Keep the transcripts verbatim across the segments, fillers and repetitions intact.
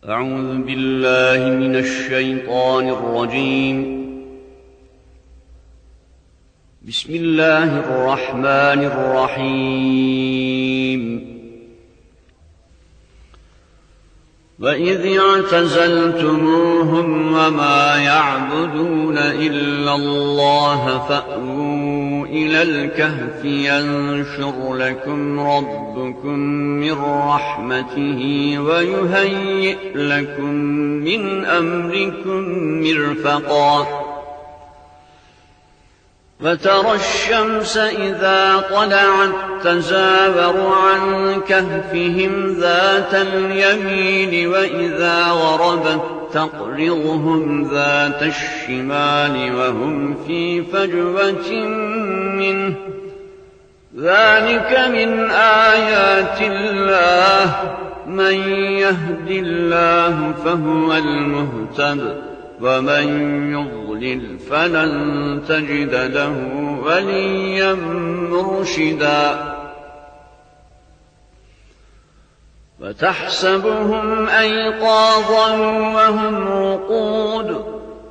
أعوذ بالله من الشيطان الرجيم. بسم الله الرحمن الرحيم. وإذ اعتزلتموهم وما يعبدون إلا الله فأووا إلى الكهف ينشر لكم ربكم من رحمته ويهيئ لكم من أمركم مرفقا وترى الشمس إذا طلعت تزاور عن كهفهم ذات اليمين وإذا غربت تقرضهم ذات الشمال وهم في فجوة منه ذلك من آيات الله من يهد الله فهو المهتد ومن يضلل فلن تجد له وليا مرشدا وتحسبهم أيقاظا وهم رقود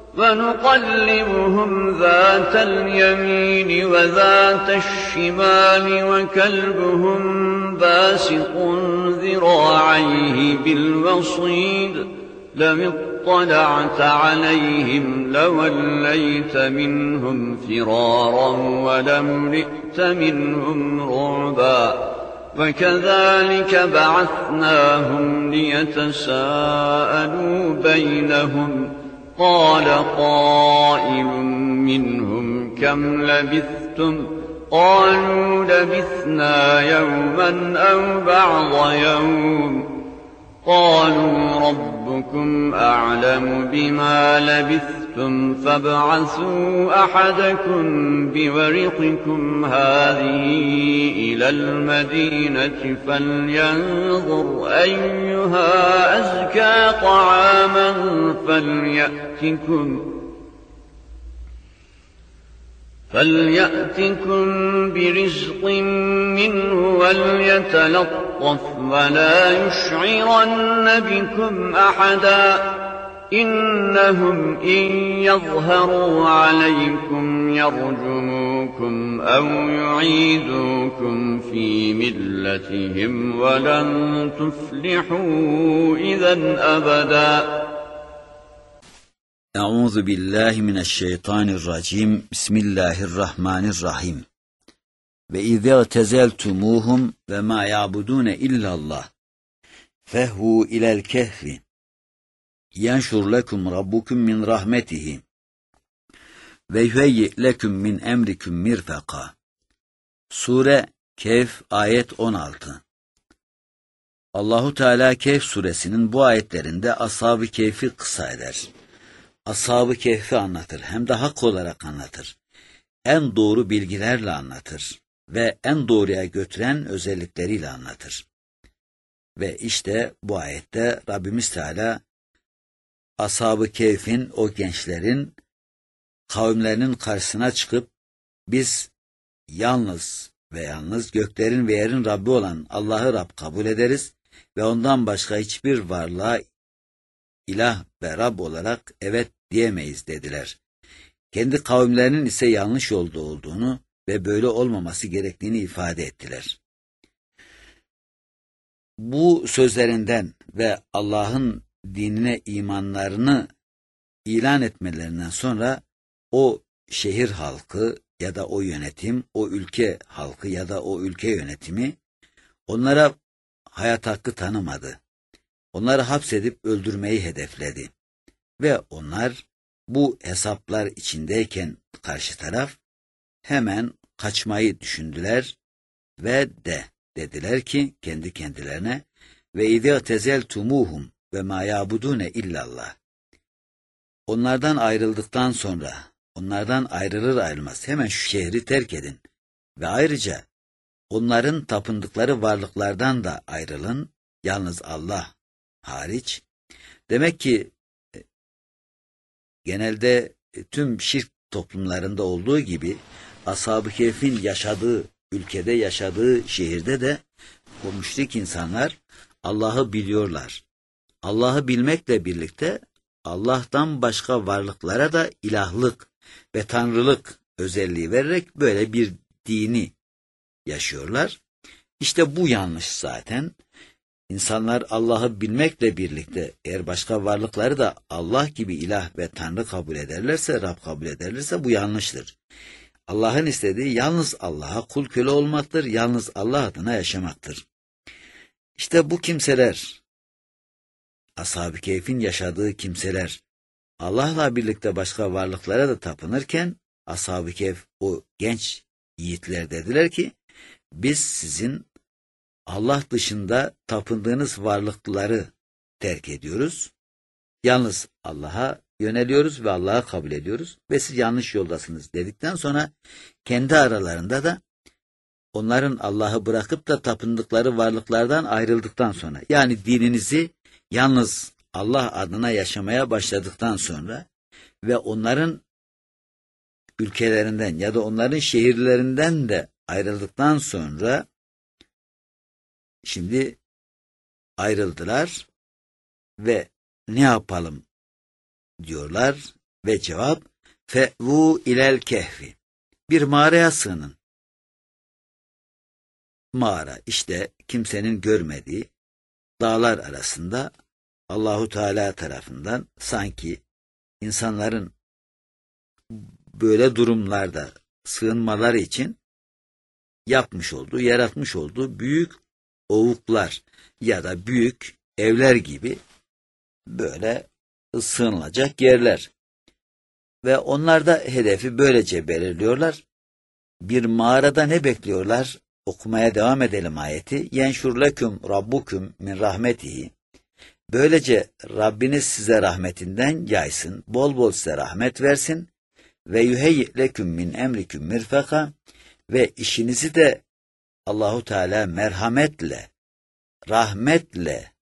ونقلبهم ذات اليمين وذات الشمال وكلبهم باسط ذراعيه بالوصيد لو اطلعت عليهم لوليت منهم فرارا ولملئت منهم رعبا وكذلك بعثناهم ليتساءلوا بينهم قال قائل منهم كم لبثتم قالوا لبثنا يوما أو بعض يوم قالوا ربكم أعلم بما لبثتم فابعثوا أحدكم بورقكم هذه إلى المدينة فلينظر أيها أزكى طعاما فليأتكم فليأتكم برزق منه وليتلطف ولا يشعرن بكم أحدا إنهم إن يظهروا عليكم يرجموكم أو يعيدوكم في ملتهم ولن تفلحوا إذا أبدا. أعوذ بالله من الشيطان الرجيم. بسم الله الرحمن الرحيم. وإذا اعتزلتموهم وما يعبدون إلا الله فهو إلى الكهف ينشر لكم ربكم من رحمته ويهيئ لكم من أمركم مرفقا. Sure Kehf ayet on altı. Allahu Teala Kehf suresinin bu ayetlerinde Ashab-ı Kehf'i kısa eder. Ashab-ı Kehf'i anlatır, hem de hak olarak anlatır. En doğru bilgilerle anlatır ve en doğruya götüren özellikleriyle anlatır. Ve işte bu ayette Rabbimiz Teala Ashab-ı Kehf'in, o gençlerin kavimlerinin karşısına çıkıp biz yalnız ve yalnız göklerin ve yerin Rabbi olan Allah'ı Rab kabul ederiz ve ondan başka hiçbir varlığa İlah ve Rab olarak evet diyemeyiz dediler. Kendi kavimlerinin ise yanlış yolda olduğunu ve böyle olmaması gerektiğini ifade ettiler. Bu sözlerinden ve Allah'ın dinine imanlarını ilan etmelerinden sonra o şehir halkı ya da o yönetim, o ülke halkı ya da o ülke yönetimi onlara hayat hakkı tanımadı. Onları hapsedip öldürmeyi hedefledi. Ve onlar bu hesaplar içindeyken karşı taraf hemen kaçmayı düşündüler ve de dediler ki kendi kendilerine ve izâ tezeltumuhum ve mâ yâbudûne illallah. Onlardan ayrıldıktan sonra, onlardan ayrılır ayrılmaz hemen şu şehri terk edin ve ayrıca onların tapındıkları varlıklardan da ayrılın, yalnız Allah hariç. Demek ki genelde tüm şirk toplumlarında olduğu gibi Ashab-ı Kehf'in yaşadığı, ülkede yaşadığı şehirde de o müşrik insanlar Allah'ı biliyorlar. Allah'ı bilmekle birlikte Allah'tan başka varlıklara da ilahlık ve tanrılık özelliği vererek böyle bir dini yaşıyorlar. İşte bu yanlış zaten. İnsanlar Allah'ı bilmekle birlikte eğer başka varlıkları da Allah gibi ilah ve tanrı kabul ederlerse, Rab kabul ederlerse bu yanlıştır. Allah'ın istediği yalnız Allah'a kul köle olmaktır, yalnız Allah adına yaşamaktır. İşte bu kimseler, Ashab-ı Kehf'in yaşadığı kimseler, Allah'la birlikte başka varlıklara da tapınırken, Ashab-ı Kehf o genç yiğitler dediler ki, biz sizin Allah dışında tapındığınız varlıkları terk ediyoruz. Yalnız Allah'a yöneliyoruz ve Allah'ı kabul ediyoruz ve siz yanlış yoldasınız dedikten sonra kendi aralarında da onların Allah'ı bırakıp da tapındıkları varlıklardan ayrıldıktan sonra, yani dininizi yalnız Allah adına yaşamaya başladıktan sonra ve onların ülkelerinden ya da onların şehirlerinden de ayrıldıktan sonra şimdi ayrıldılar ve ne yapalım diyorlar ve cevap fe'vu ilel kehfi, bir mağaraya sığının. Mağara işte kimsenin görmediği dağlar arasında Allahu Teala tarafından sanki insanların böyle durumlarda sığınmaları için yapmış olduğu, yaratmış olduğu büyük ovuklar ya da büyük evler gibi böyle sığınılacak yerler. Ve onlar da hedefi böylece belirliyorlar. Bir mağarada ne bekliyorlar? Okumaya devam edelim ayeti. Yenşur leküm rabbukum min rahmetihi. Böylece Rabbiniz size rahmetinden yaysın, bol bol size rahmet versin ve yuheyyi leküm min emriküm mirfaka, ve işinizi de Allahu Teala merhametle, rahmetle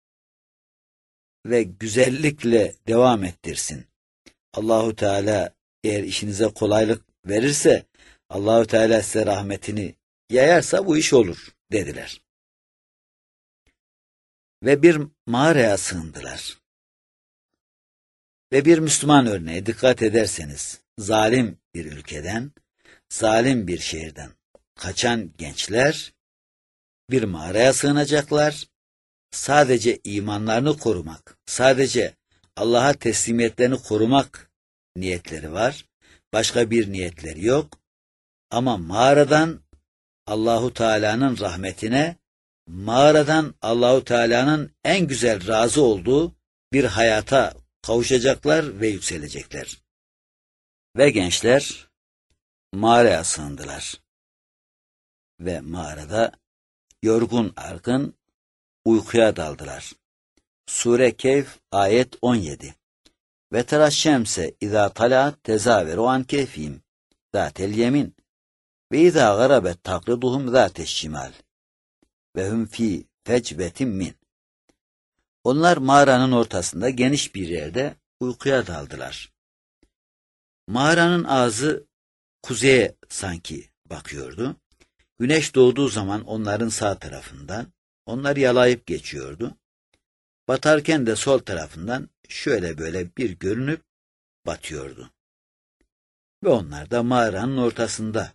ve güzellikle devam ettirsin. Allahu Teala eğer işinize kolaylık verirse, Allahu Teala size rahmetini yayarsa bu iş olur dediler. Ve bir mağaraya sığındılar. Ve bir Müslüman örneği dikkat ederseniz, zalim bir ülkeden, zalim bir şehirden kaçan gençler bir mağaraya sığınacaklar. Sadece imanlarını korumak, sadece Allah'a teslimiyetlerini korumak niyetleri var. Başka bir niyetleri yok. Ama mağaradan Allahu Teala'nın rahmetine, mağaradan Allahu Teala'nın en güzel razı olduğu bir hayata kavuşacaklar ve yükselecekler. Ve gençler mağaraya sığındılar. Ve mağarada yorgun argın uykuya daldılar. Sure Kehf ayet on yedi. Ve teraş şemse izâ talaat tezaveru an kehfihim zâtel yemin ve izâ garabet takriduhum zâteş şimal ve hum fî fecbetin min. Onlar mağaranın ortasında geniş bir yerde uykuya daldılar. Mağaranın ağzı kuzeye sanki bakıyordu. Güneş doğduğu zaman onların sağ tarafından, onları yalayıp geçiyordu. Batarken de sol tarafından şöyle böyle bir görünüp batıyordu. Ve onlar da mağaranın ortasında.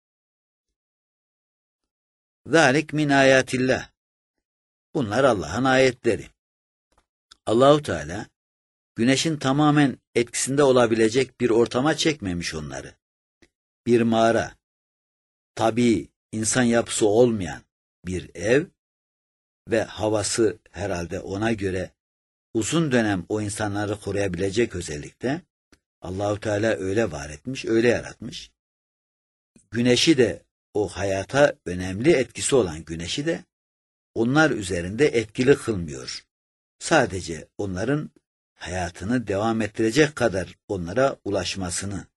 Zalik min ayatillah. Bunlar Allah'ın ayetleri. Allahu Teala güneşin tamamen etkisinde olabilecek bir ortama çekmemiş onları. Bir mağara, tabii insan yapısı olmayan bir ev ve havası herhalde ona göre uzun dönem o insanları koruyabilecek özellikle. Allahu Teala öyle var etmiş, öyle yaratmış. Güneşi de, o hayata önemli etkisi olan güneşi de onlar üzerinde etkili kılmıyor. Sadece onların hayatını devam ettirecek kadar onlara ulaşmasını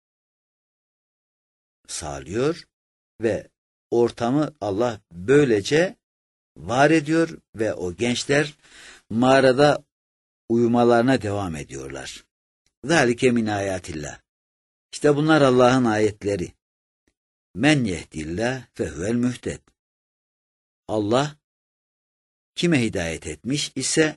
sağlıyor ve ortamı Allah böylece var ediyor ve o gençler mağarada uyumalarına devam ediyorlar. Zalike min ayatillah. İşte bunlar Allah'ın ayetleri. Men yehdillah fehuvel mühted. Allah kime hidayet etmiş ise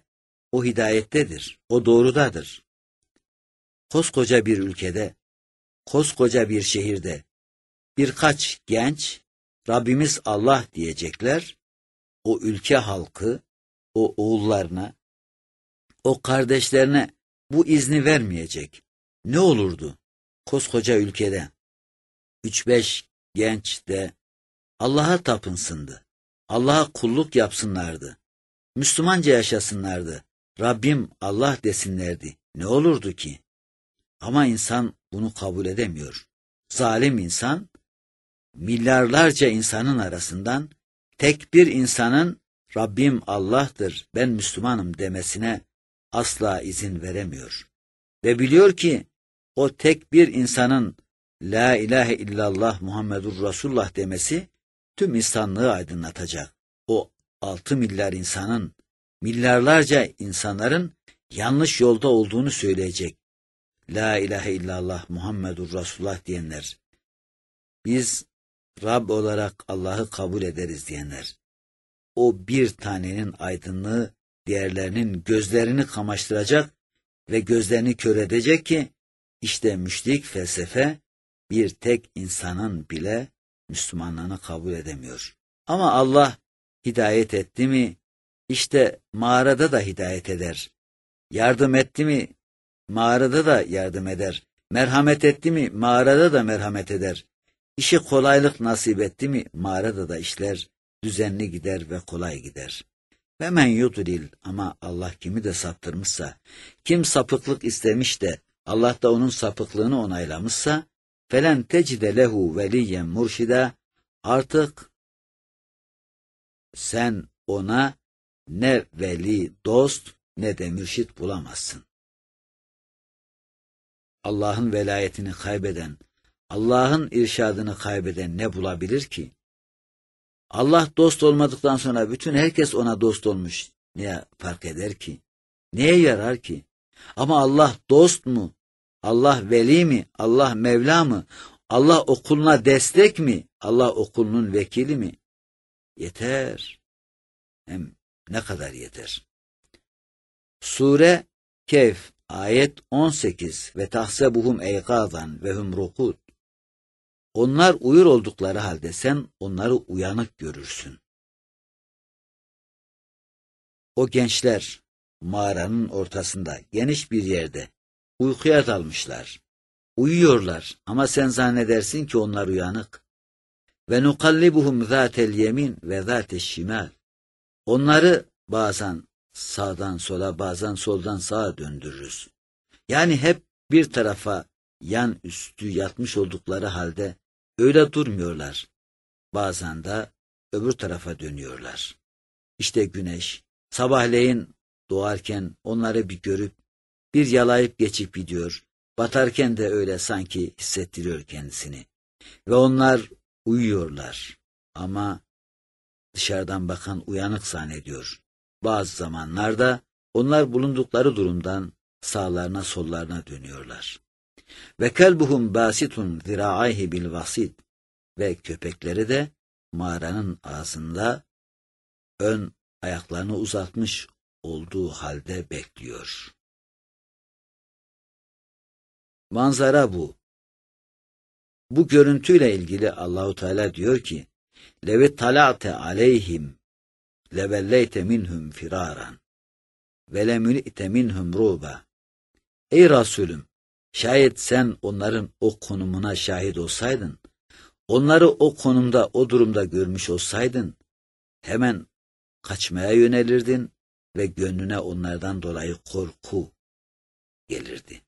O hidayettedir, o doğrudadır. Koskoca bir ülkede, koskoca bir şehirde birkaç genç Rabbimiz Allah diyecekler, o ülke halkı, o oğullarına, o kardeşlerine bu izni vermeyecek. Ne olurdu koskoca ülkede? Üç beş genç de Allah'a tapınsındı. Allah'a kulluk yapsınlardı. Müslümanca yaşasınlardı. Rabbim Allah desinlerdi. Ne olurdu ki? Ama insan bunu kabul edemiyor. Zalim insan, milyarlarca insanın arasından tek bir insanın Rabbim Allah'tır, ben Müslümanım demesine asla izin veremiyor. Ve biliyor ki o tek bir insanın La ilahe illallah Muhammedur Resulullah demesi tüm insanlığı aydınlatacak. O altı milyar insanın, milyarlarca insanların yanlış yolda olduğunu söyleyecek. La ilahe illallah Muhammedur Resulullah diyenler, biz Rab olarak Allah'ı kabul ederiz diyenler, o bir tanenin aydınlığı diğerlerinin gözlerini kamaştıracak ve gözlerini kör edecek ki, işte müşrik felsefe bir tek insanın bile Müslümanlığını kabul edemiyor. Ama Allah hidayet etti mi, işte mağarada da hidayet eder. Yardım etti mi, mağarada da yardım eder. Merhamet etti mi, mağarada da merhamet eder. İşi kolaylık nasip etti mi, mağarada da işler düzenli gider ve kolay gider. Ve men yudlil, ama Allah kimi de saptırmışsa, kim sapıklık istemiş de Allah da onun sapıklığını onaylamışsa, felen tecide lehu veliyyen murşida, artık sen ona ne veli dost ne de mürşit bulamazsın. Allah'ın velayetini kaybeden, Allah'ın irşadını kaybeden ne bulabilir ki? Allah dost olmadıktan sonra bütün herkes ona dost olmuş. Ne fark eder ki? Neye yarar ki? Ama Allah dost mu? Allah veli mi? Allah Mevla mı? Allah okuluna destek mi? Allah okulunun vekili mi? Yeter. Hem ne kadar yeter? Sure Kehf ayet on sekiz ve tahsebuhum eygadan ve hum rukud. Onlar uyur oldukları halde sen onları uyanık görürsün. O gençler mağaranın ortasında, geniş bir yerde uykuya dalmışlar. Uyuyorlar ama sen zannedersin ki onlar uyanık. Ve nukallibuhum zâtel yemin ve zâteş şimal. Onları bazen sağdan sola, bazen soldan sağa döndürürüz. Yani hep bir tarafa yan üstü yatmış oldukları halde öyle durmuyorlar. Bazen de öbür tarafa dönüyorlar. İşte güneş sabahleyin doğarken onları bir görüp bir yalayıp geçip gidiyor. Batarken de öyle sanki hissettiriyor kendisini. Ve onlar uyuyorlar ama dışarıdan bakan uyanık zannediyor. Bazı zamanlarda onlar bulundukları durumdan sağlarına sollarına dönüyorlar. Ve kelbuhum basitun zira'ayhi bil vasit, ve köpekleri de mağaranın ağzında ön ayaklarını uzatmış olduğu halde bekliyor. Manzara bu. Bu görüntüyle ilgili Allahu Teala diyor ki: "Levet tala'te aleyhim levelleyte minhum firaran ve lemülite minhum ruba." Ey Resulüm, şayet sen onların o konumuna şahit olsaydın, onları o konumda, o durumda görmüş olsaydın, hemen kaçmaya yönelirdin ve gönlüne onlardan dolayı korku gelirdi.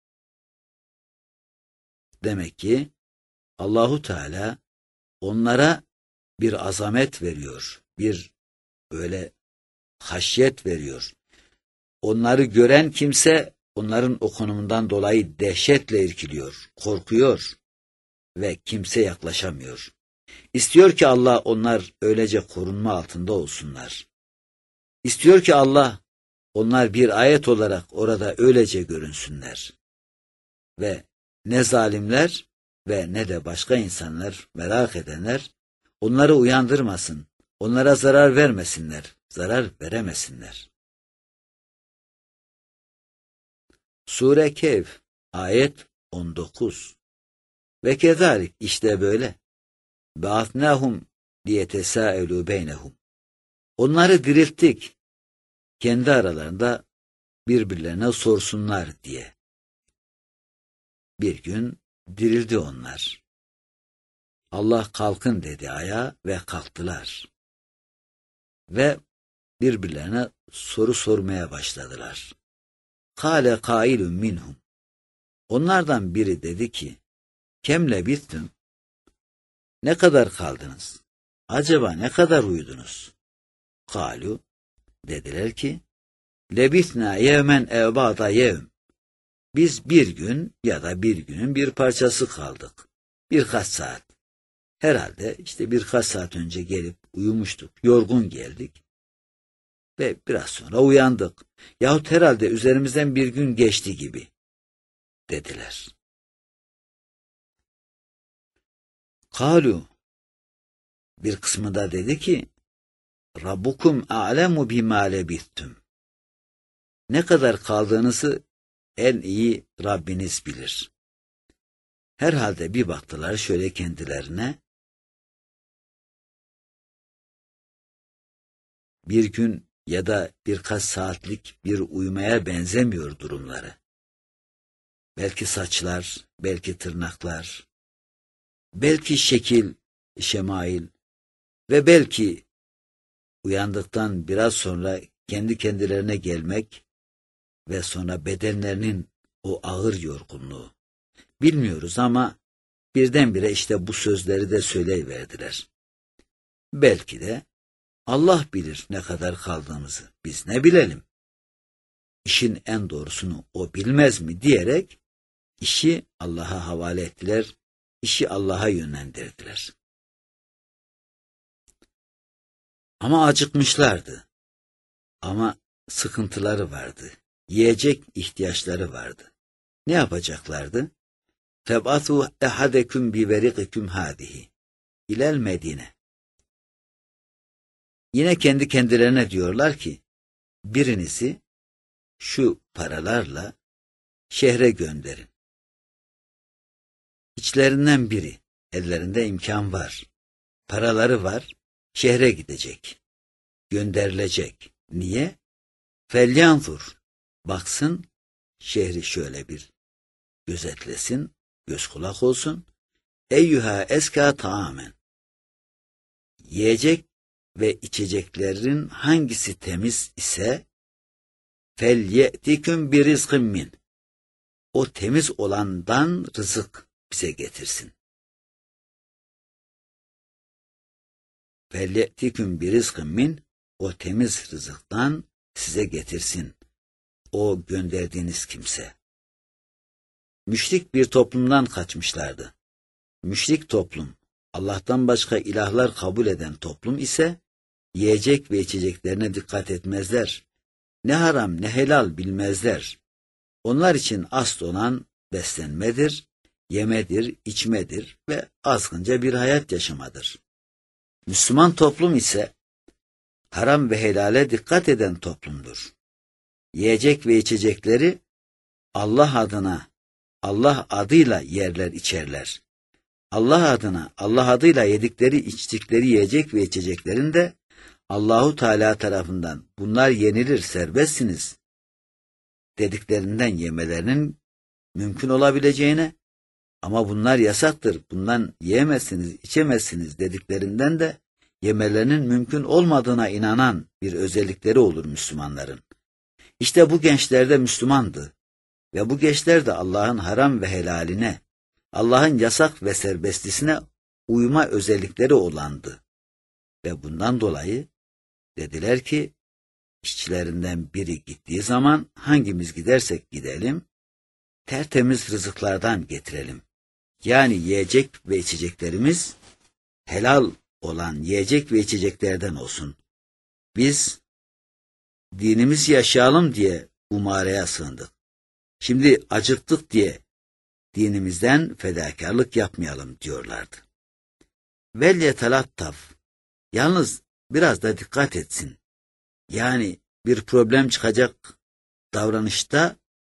Demek ki Allahu Teala onlara bir azamet veriyor, bir böyle haşyet veriyor. Onları gören kimse onların o konumundan dolayı dehşetle irkiliyor, korkuyor ve kimse yaklaşamıyor. İstiyor ki Allah onlar öylece korunma altında olsunlar. İstiyor ki Allah onlar bir ayet olarak orada öylece görünsünler. Ve ne zalimler ve ne de başka insanlar, merak edenler onları uyandırmasın, onlara zarar vermesinler, zarar veremesinler. Sure Kehf, ayet on dokuz. Ve kezalik, işte böyle. Ba'atnâhum liyetesâelû beynehum. Onları dirilttik, kendi aralarında birbirlerine sorsunlar diye. Bir gün dirildi onlar. Allah kalkın dedi ayağa ve kalktılar. Ve birbirlerine soru sormaya başladılar. Kâle kâilun minhum. Onlardan biri dedi ki, kem lebithtum? Ne kadar kaldınız? Acaba ne kadar uyudunuz? Kâlu, dediler ki, lebithna yevmen ev ba'da yevm. Biz bir gün ya da bir günün bir parçası kaldık. Birkaç saat. Herhalde işte birkaç saat önce gelip uyumuştuk. Yorgun geldik. Ve biraz sonra uyandık. Yahut herhalde üzerimizden bir gün geçti gibi, dediler. Kalu, bir kısmı da dedi ki, Rabbukum a'lemu bima lebithtum. Ne kadar kaldığınızı en iyi Rabbiniz bilir. Herhalde bir baktılar şöyle kendilerine, bir gün ya da birkaç saatlik bir uyumaya benzemiyor durumları. Belki saçlar, belki tırnaklar, belki şekil, şemail ve belki uyandıktan biraz sonra kendi kendilerine gelmek ve sonra bedenlerinin o ağır yorgunluğu. Bilmiyoruz ama birdenbire işte bu sözleri de söyleyiverdiler. Belki de Allah bilir ne kadar kaldığımızı, biz ne bilelim. İşin en doğrusunu o bilmez mi diyerek işi Allah'a havale ettiler, işi Allah'a yönlendirdiler. Ama acıkmışlardı. Ama sıkıntıları vardı. Yiyecek ihtiyaçları vardı. Ne yapacaklardı? Feb'athu ehadeküm biverikikum hâzihi ilel Medine. Yine kendi kendilerine diyorlar ki, birinizi şu paralarla şehre gönderin. İçlerinden biri, ellerinde imkan var, paraları var, şehre gidecek, gönderilecek. Niye? Felyanzur, baksın, şehri şöyle bir gözetlesin, göz kulak olsun. Eyyüha eska taamen. Yiyecek ve içeceklerin hangisi temiz ise felye'tiküm bir rizkın min. O temiz olandan rızık bize getirsin. Felye'tiküm bir rizkın min. O temiz rızıktan size getirsin. O gönderdiğiniz kimse. Müşrik bir toplumdan kaçmışlardı. Müşrik toplum, Allah'tan başka ilahlar kabul eden toplum ise yiyecek ve içeceklerine dikkat etmezler. Ne haram ne helal bilmezler. Onlar için asıl olan beslenmedir, yemedir, içmedir ve azgınca bir hayat yaşamadır. Müslüman toplum ise haram ve helale dikkat eden toplumdur. Yiyecek ve içecekleri Allah adına, Allah adıyla yerler içerler. Allah adına, Allah adıyla yedikleri, içtikleri yiyecek ve içeceklerin de Allahu Teala tarafından bunlar yenilir, serbestsiniz dediklerinden yemelerinin mümkün olabileceğine, ama bunlar yasaktır, bundan yiyemezsiniz, içemezsiniz dediklerinden de yemelerinin mümkün olmadığına inanan bir özellikleri olur Müslümanların. İşte bu gençler de Müslümandı ve bu gençler de Allah'ın haram ve helaline, Allah'ın yasak ve serbestisine uyma özellikleri olandı. Ve bundan dolayı dediler ki, işçilerinden biri gittiği zaman hangimiz gidersek gidelim, tertemiz rızıklardan getirelim. Yani yiyecek ve içeceklerimiz helal olan yiyecek ve içeceklerden olsun. Biz dinimizi yaşayalım diye umareye sığındık. Şimdi acıktık diye dinimizden fedakarlık yapmayalım diyorlardı. Vel yetelattaf. Yalnız biraz da dikkat etsin. Yani bir problem çıkacak davranışta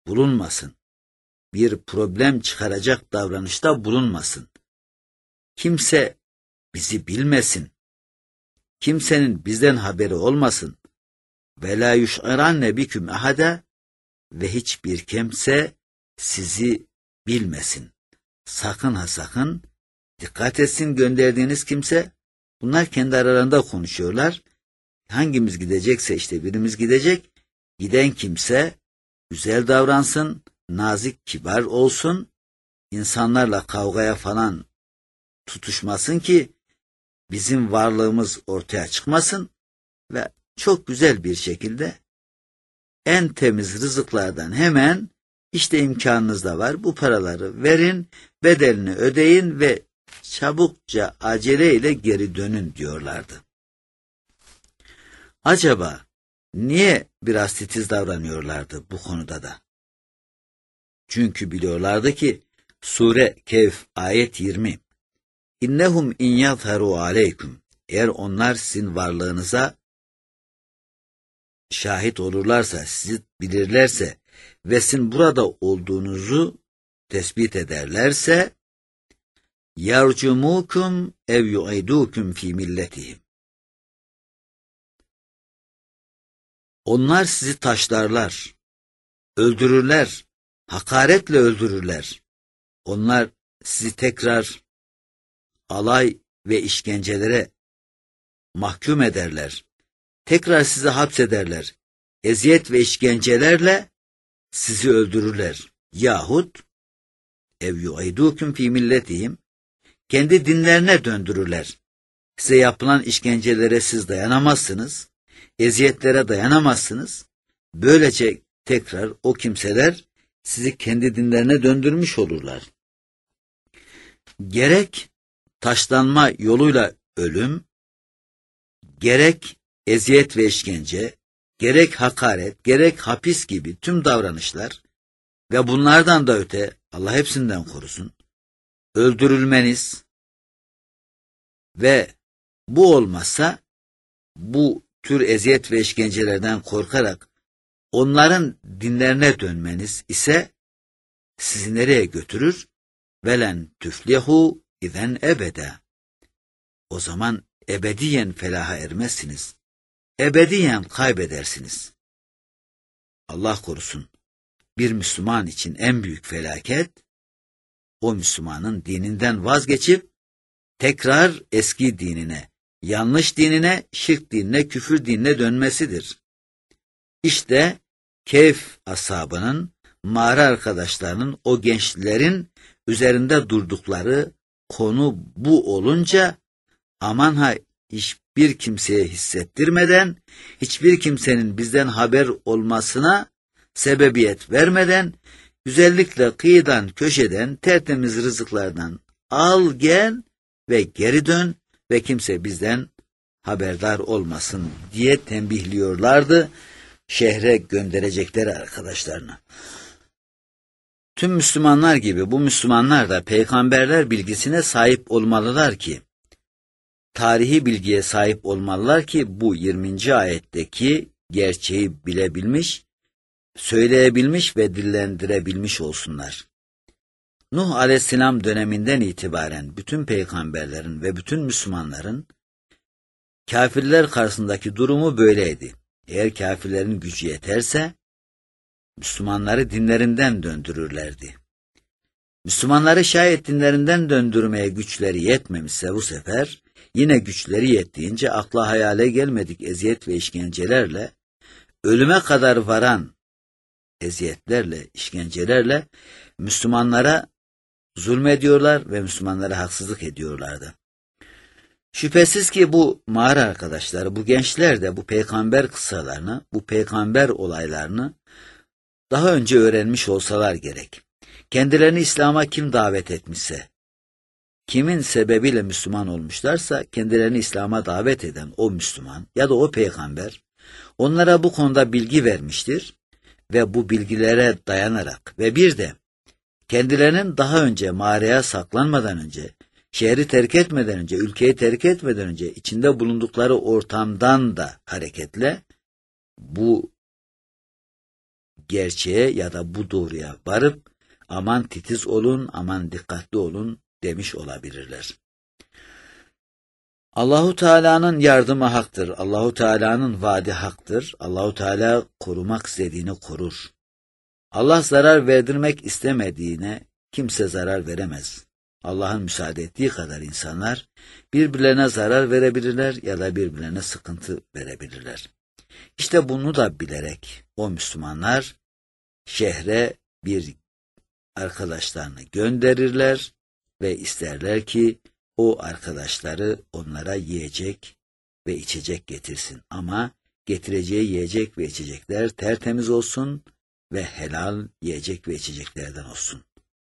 bulunmasın. Bir problem çıkaracak davranışta bulunmasın. Kimse bizi bilmesin. Kimsenin bizden haberi olmasın. Ve la yuş'iranne biküm ahada ve hiçbir kimse sizi bilmesin. Sakın ha sakın dikkat etsin gönderdiğiniz kimse. Bunlar kendi aralarında konuşuyorlar. Hangimiz gidecekse işte birimiz gidecek. Giden kimse güzel davransın, nazik, kibar olsun. İnsanlarla kavgaya falan tutuşmasın ki bizim varlığımız ortaya çıkmasın ve çok güzel bir şekilde en temiz rızıklardan hemen işte imkanınız da var. Bu paraları verin, bedelini ödeyin ve çabukça aceleyle geri dönün diyorlardı. Acaba niye biraz titiz davranıyorlardı bu konuda da? Çünkü biliyorlardı ki Sure Kehf ayet yirmi İnnehum in yazharu aleyküm eğer onlar sizin varlığınıza şahit olurlarsa, sizi bilirlerse ve sizin burada olduğunuzu tespit ederlerse yarcumukum ev yu'idukum fi milletihim. Onlar sizi taşlarlar, öldürürler, hakaretle öldürürler. Onlar sizi tekrar alay ve işkencelere mahkum ederler. Tekrar sizi hapsederler. Eziyet ve işkencelerle sizi öldürürler. Yahut ev yu'idukum fi milletihim kendi dinlerine döndürürler. Size yapılan işkencelere siz dayanamazsınız. Eziyetlere dayanamazsınız. Böylece tekrar o kimseler sizi kendi dinlerine döndürmüş olurlar. Gerek taşlanma yoluyla ölüm, gerek eziyet ve işkence, gerek hakaret, gerek hapis gibi tüm davranışlar ve bunlardan da öte Allah hepsinden korusun, öldürülmeniz ve bu olmazsa bu tür eziyet ve işkencelerden korkarak onların dinlerine dönmeniz ise sizi nereye götürür? Velen tüflihu izen ebede. O zaman ebediyen felaha ermezsiniz. Ebediyen kaybedersiniz. Allah korusun. Bir Müslüman için en büyük felaket, o Müslümanın dininden vazgeçip tekrar eski dinine, yanlış dinine, şirk dinine, küfür dinine dönmesidir. İşte Kehf ashabının, mağara arkadaşlarının, o gençlerin üzerinde durdukları konu bu olunca aman ha hiçbir kimseye hissettirmeden, hiçbir kimsenin bizden haber olmasına sebebiyet vermeden, güzellikle kıyıdan köşeden tertemiz rızıklardan al gel ve geri dön ve kimse bizden haberdar olmasın diye tembihliyorlardı şehre gönderecekleri arkadaşlarına. Tüm Müslümanlar gibi bu Müslümanlar da peygamberler bilgisine sahip olmalılar ki, tarihi bilgiye sahip olmalılar ki bu yirminci ayetteki gerçeği bilebilmiş, söyleyebilmiş ve dillendirebilmiş olsunlar. Nuh Aleyhisselam döneminden itibaren bütün peygamberlerin ve bütün Müslümanların kafirler karşısındaki durumu böyleydi. Eğer kafirlerin gücü yeterse Müslümanları dinlerinden döndürürlerdi. Müslümanları şayet dinlerinden döndürmeye güçleri yetmemişse bu sefer yine güçleri yettiğince akla hayale gelmedik eziyet ve işkencelerle, ölüme kadar varan eziyetlerle, işkencelerle Müslümanlara zulmediyorlar ve Müslümanlara haksızlık ediyorlardı. Şüphesiz ki bu mağara arkadaşları, bu gençler de bu peygamber kıssalarını, bu peygamber olaylarını daha önce öğrenmiş olsalar gerek. Kendilerini İslam'a kim davet etmişse, kimin sebebiyle Müslüman olmuşlarsa kendilerini İslam'a davet eden o Müslüman ya da o peygamber onlara bu konuda bilgi vermiştir ve bu bilgilere dayanarak ve bir de kendilerinin daha önce mağaraya saklanmadan önce, şehri terk etmeden önce, ülkeyi terk etmeden önce içinde bulundukları ortamdan da hareketle bu gerçeğe ya da bu doğruya varıp aman titiz olun, aman dikkatli olun demiş olabilirler. Allahu Teala'nın yardımı haktır. Allahu Teala'nın vaadi haktır. Allahu Teala korumak istediğini korur. Allah zarar verdirmek istemediğine kimse zarar veremez. Allah'ın müsaade ettiği kadar insanlar birbirlerine zarar verebilirler ya da birbirlerine sıkıntı verebilirler. İşte bunu da bilerek o Müslümanlar şehre bir arkadaşlarını gönderirler ve isterler ki o arkadaşları onlara yiyecek ve içecek getirsin. Ama getireceği yiyecek ve içecekler tertemiz olsun ve helal yiyecek ve içeceklerden olsun.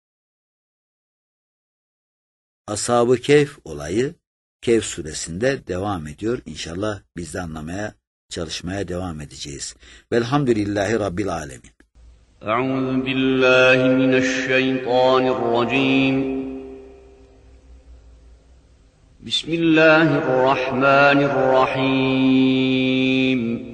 Ashab-ı Kehf olayı Kehf suresinde devam ediyor. İnşallah biz de anlamaya, çalışmaya devam edeceğiz. Velhamdülillahi Rabbil alemin. Euzu billahi mineşşeytanirracim. Bismillahirrahmanirrahim.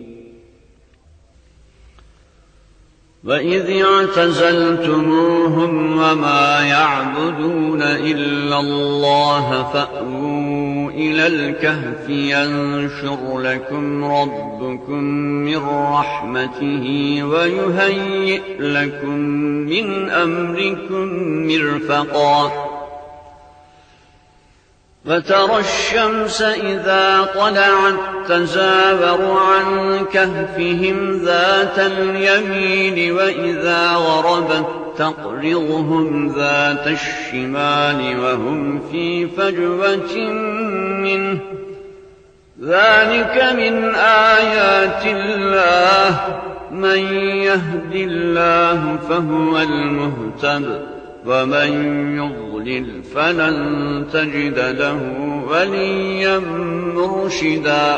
وَإِذْ اعْتَزَلْتُمُوهُمْ وَمَا يَعْبُدُونَ إِلَّا اللَّهَ فَأْوُوا إِلَى الْكَهْفِ يَنشُرْ لَكُمْ رَبُّكُمْ مِنْ رَحْمَتِهِ وَيُهَيِّئْ لَكُمْ مِنْ أَمْرِكُمْ مِرْفَقًا وَتَرَى الشَّمْسَ إِذَا طَلَعَتْ تَزَاوَرُ عَنْ كَهْفِهِمْ ذَاتَ الْيَمِينِ وَإِذَا غَرَبَتْ تَقْرِضُهُمْ ذَاتَ الشِّمَالِ وَهُمْ فِي فَجْوَةٍ مِّنْهُ ذَلِكَ مِنْ آيَاتِ اللَّهِ مَنْ يَهْدِ اللَّهُ فَهُوَ الْمُهْتَدِ وَمَنْ يُضْلِلْ فَلَنْ تَجِدَ لَهُ وَلِيًّا مُرْشِدًا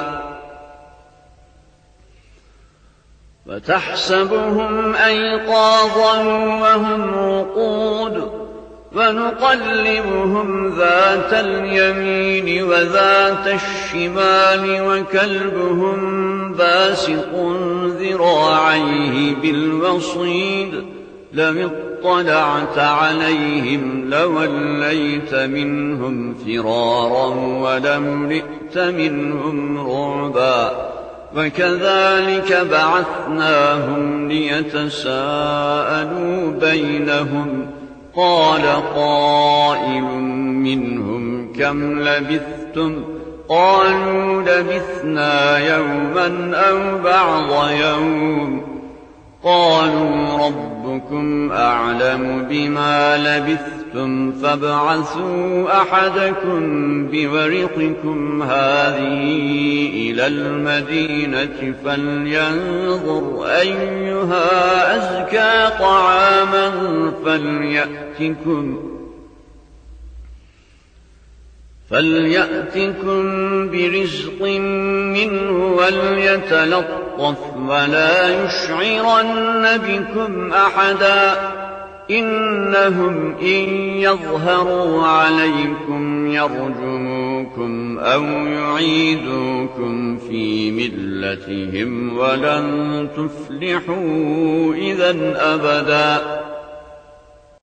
وَتَحْسَبُهُمْ أَيْقَاظًا وَهُمْ رُقُودٌ وَنُقَلِّبُهُمْ ذَاتَ الْيَمِينِ وَذَاتَ الشِّمَالِ وَكَلْبُهُمْ بَاسِطٌ ذِرَاعَيْهِ بِالْوَصِيدِ لَوِ اطَّلَعْتَ عَلَيْهِمْ لَوَلَّيْتَ مِنْهُمْ فِرَارًا وَلَمُلِئْتَ مِنْهُمْ رُعْبًا وَكَذَلِكَ بَعَثْنَاهُمْ لِيَتَسَاءَلُوا بَيْنَهُمْ قَالَ قَائِلٌ مِّنْهُمْ كَمْ لَبِثْتُمْ قَالُوا لَبِثْنَا يَوْمًا أَوْ بَعْضَ يَوْمٍ قَالُوا رَبُّكُمْ أَعْلَمُ بِمَا لَبِثْتُمْ فَابْعَثُوا أَحَدَكُمْ بِوَرِقِكُمْ هَٰذِهِ إِلَى الْمَدِينَةِ فَلْيَنظُرْ أَيُّهَا أَزْكَىٰ طَعَامًا فَلْيَأْتِكُمْ فَلْيَأْتِكُمْ بِرِزْقٍ مِّنْهُ وَلْيَتَلَطَّفْ وَلَا يُشْعِرَنَّ بِكُمْ أَحَدًا إِنَّهُمْ إِن يَظْهَرُوا عَلَيْكُمْ يَرْجُمُوكُمْ أَوْ يُعِيدُوكُمْ فِي مِلَّتِهِمْ وَلَن تُفْلِحُوا إِذًا أَبَدًا